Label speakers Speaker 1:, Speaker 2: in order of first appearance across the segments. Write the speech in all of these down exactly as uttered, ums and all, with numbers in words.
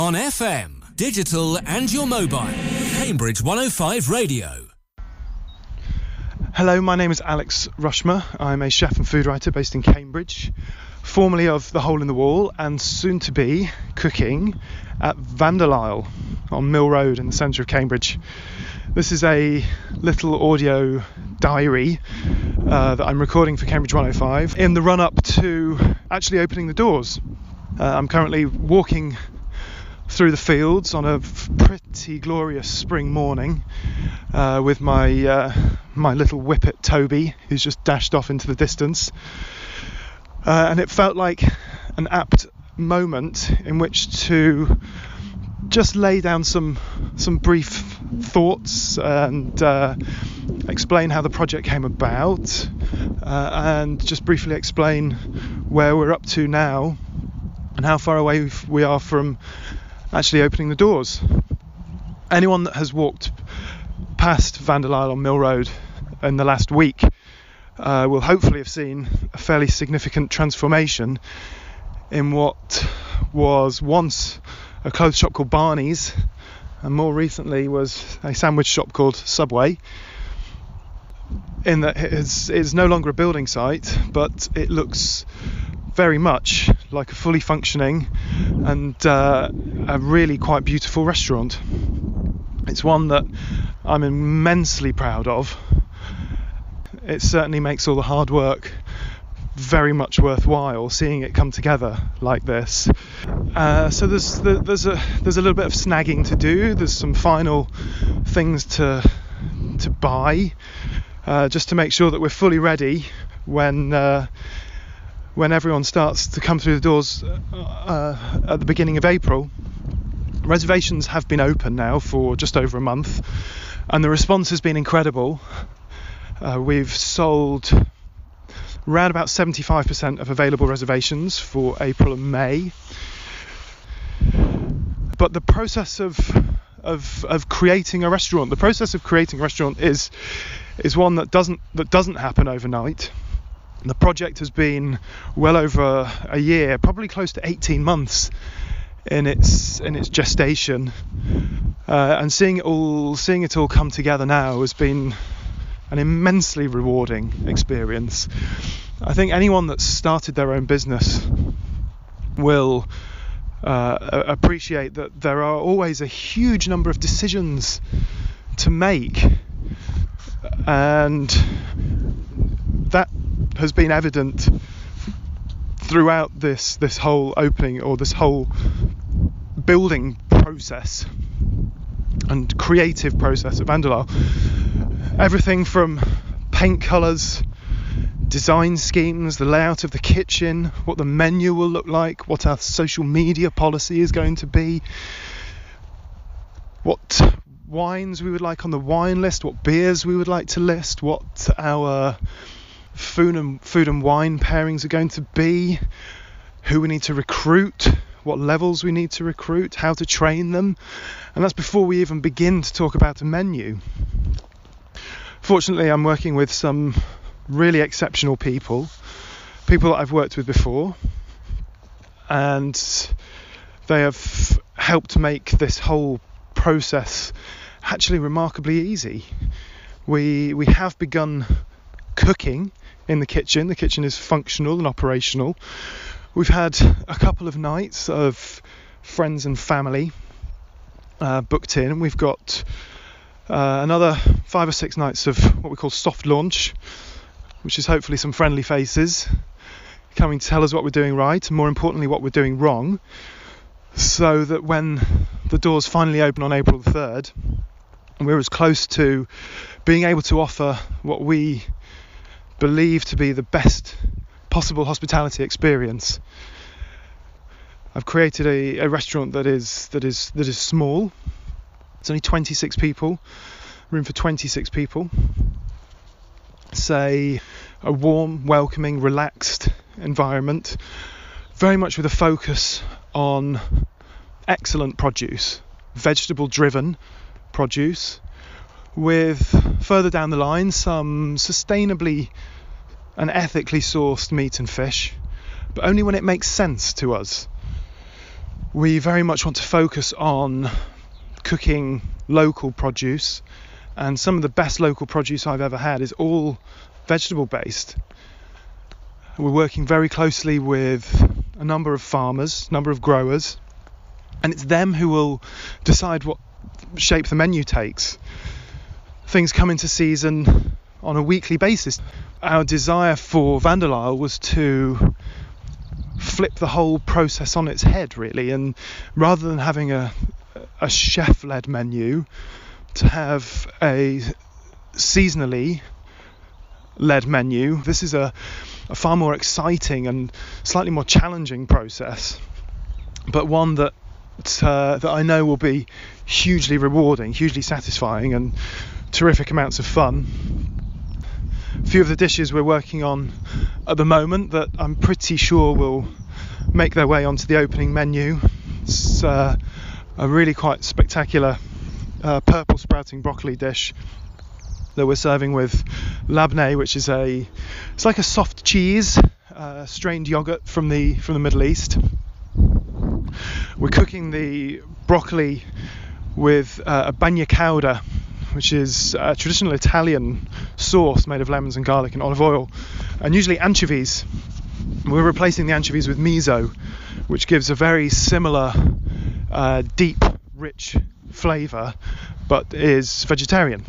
Speaker 1: On F M, digital and your mobile. Cambridge one oh five Radio.
Speaker 2: Hello, my name is Alex Rushmer. I'm a chef and food writer based in Cambridge, formerly of The Hole in the Wall, and soon to be cooking at Vanderlyle on Mill Road in the centre of Cambridge. This is a little audio diary uh, that I'm recording for Cambridge one oh five in the run-up to actually opening the doors. Uh, I'm currently walking through the fields on a pretty glorious spring morning uh, with my uh, my little whippet Toby, who's just dashed off into the distance, uh, and it felt like an apt moment in which to just lay down some some brief thoughts and uh, explain how the project came about, uh, and just briefly explain where we're up to now and how far away we are from actually opening the doors. Anyone that has walked past Vanderlyle on Mill Road in the last week uh, will hopefully have seen a fairly significant transformation in what was once a clothes shop called Barney's, and more recently was a sandwich shop called Subway, in that it is, it is no longer a building site, but it looks very much like a fully functioning and uh, a really quite beautiful restaurant. It's one that I'm immensely proud of. It certainly makes all the hard work very much worthwhile, seeing it come together like this. Uh, so there's there's a there's a little bit of snagging to do. There's some final things to to buy, uh, just to make sure that we're fully ready when uh, when everyone starts to come through the doors uh, at the beginning of April. Reservations have been open now for just over a month, and the response has been incredible. Uh, we've sold around about seventy-five percent of available reservations for April and May. But the process of of of creating a restaurant, the process of creating a restaurant is is one that doesn't that doesn't happen overnight. The project has been well over a year, probably close to eighteen months in its in its gestation, uh, and seeing it all seeing it all come together now has been an immensely rewarding experience. I think anyone that's started their own business will uh, appreciate that there are always a huge number of decisions to make, and that has been evident throughout this this whole opening or this whole building process and creative process at Vanderlyle. Everything from paint colours, design schemes, the layout of the kitchen, what the menu will look like, what our social media policy is going to be, what wines we would like on the wine list, what beers we would like to list, what our food and food and wine pairings are going to be, who we need to recruit, what levels we need to recruit, how to train them, and that's before we even begin to talk about a menu. Fortunately, I'm working with some really exceptional people, people that I've worked with before, and they have helped make this whole process actually remarkably easy. We we have begun cooking in the kitchen. The kitchen is functional and operational. We've had a couple of nights of friends and family uh, booked in. We've got uh, another five or six nights of what we call soft launch, which is hopefully some friendly faces coming to tell us what we're doing right and, more importantly, what we're doing wrong, so that when the doors finally open on April the third, we're as close to being able to offer what we believe to be the best possible hospitality experience. I've created a, a restaurant that is that is that is small. It's only twenty-six people, room for twenty-six people. It's a, a warm, welcoming, relaxed environment, very much with a focus on excellent produce, vegetable-driven produce, with further down the line some sustainably and ethically sourced meat and fish, but only when it makes sense to us. we very much want to focus on cooking local produce, and some of the best local produce I've ever had is all vegetable based. We're working very closely with a number of farmers, number of growers, and it's them who will decide what shape the menu takes. Things come into season on a weekly basis. Our desire for Van der Lyle was to flip the whole process on its head, really, and rather than having a a chef-led menu, to have a seasonally led menu. This is a, a far more exciting and slightly more challenging process, but one that uh, that I know will be hugely rewarding, hugely satisfying, and terrific amounts of fun. A few of the dishes we're working on at the moment that I'm pretty sure will make their way onto the opening menu. It's uh, a really quite spectacular uh, purple sprouting broccoli dish that we're serving with labneh, which is a it's like a soft cheese, uh, strained yogurt from the from the Middle East. We're cooking the broccoli with uh, a bagna cauda, which is a traditional Italian sauce made of lemons and garlic and olive oil, and usually anchovies. We're replacing the anchovies with miso, which gives a very similar uh, deep, rich flavour, but is vegetarian.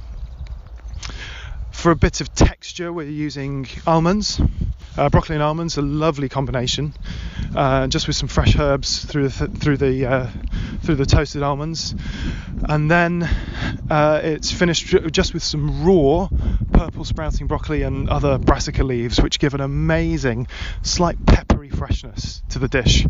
Speaker 2: For a bit of texture, we're using almonds. Uh, broccoli and almonds, a lovely combination, uh, just with some fresh herbs through the th- through the uh, through the toasted almonds, and then uh, it's finished just with some raw purple sprouting broccoli and other brassica leaves, which give an amazing, slight peppery freshness to the dish.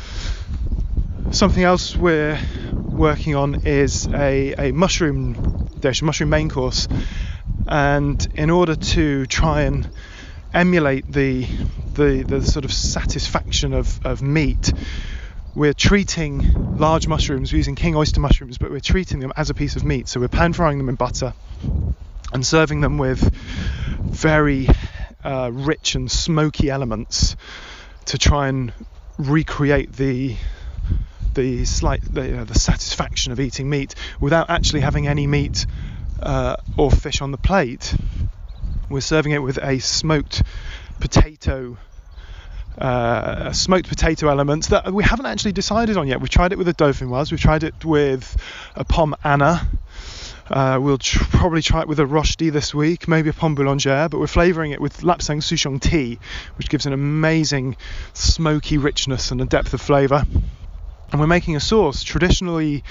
Speaker 2: Something else we're working on is a, a mushroom dish, a mushroom main course, and in order to try and emulate the the, the sort of satisfaction of, of meat, we're treating large mushrooms, we're using king oyster mushrooms, but we're treating them as a piece of meat. So we're pan frying them in butter and serving them with very uh, rich and smoky elements to try and recreate the the slight the, you know, the satisfaction of eating meat without actually having any meat uh, or fish on the plate. We're serving it with a smoked potato uh, a smoked potato element that we haven't actually decided on yet. We've tried it with a dauphinoise, we've tried it with a pomme Anna, uh, we'll tr- probably try it with a rochedi this week, maybe a pomme boulangère, but we're flavouring it with lapsang souchong tea, which gives an amazing smoky richness and a depth of flavour. And we're making a sauce traditionally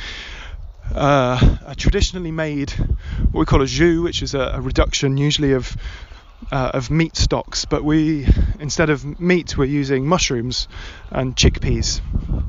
Speaker 2: uh, a traditionally made what we call a jus, which is a, a reduction usually of uh, of meat stocks, but we instead of meat we're using mushrooms and chickpeas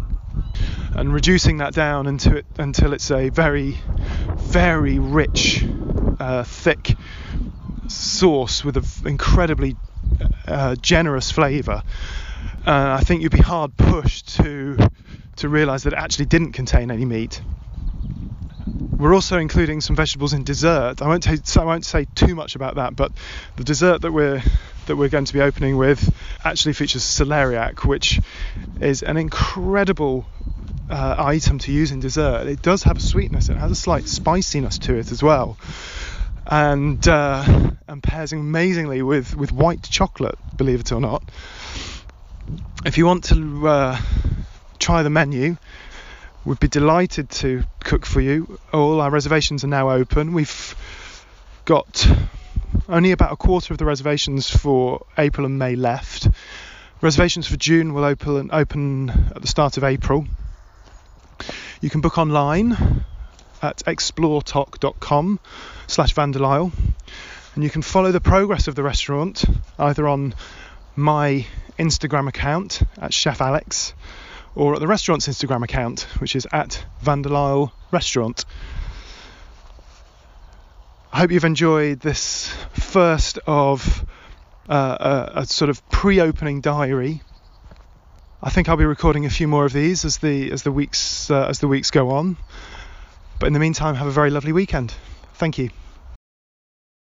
Speaker 2: and reducing that down into it until it's a very very rich uh, thick sauce with an incredibly uh, generous flavour. Uh, I think you'd be hard pushed to to realise that it actually didn't contain any meat. We're also including some vegetables in dessert. I won't t- I won't say too much about that, but the dessert that we're that we're going to be opening with actually features celeriac, which is an incredible uh, item to use in dessert. It does have a sweetness, it has a slight spiciness to it as well, and uh, and pairs amazingly with with white chocolate, believe it or not. If you want to uh, try the menu, we'd be delighted to cook for you. All our reservations are now open. We've got only about a quarter of the reservations for April and May left. Reservations for June will open open at the start of April. You can book online at exploretok.com slash Van der Lyle, and you can follow the progress of the restaurant either on my Instagram account at Chef Alex, or at the restaurant's Instagram account, which is at Van der Lyle Restaurant. I hope you've enjoyed this first of uh, a, a sort of pre-opening diary. I think I'll be recording a few more of these as the as the weeks uh, as the weeks go on. But in the meantime, have a very lovely weekend. Thank you.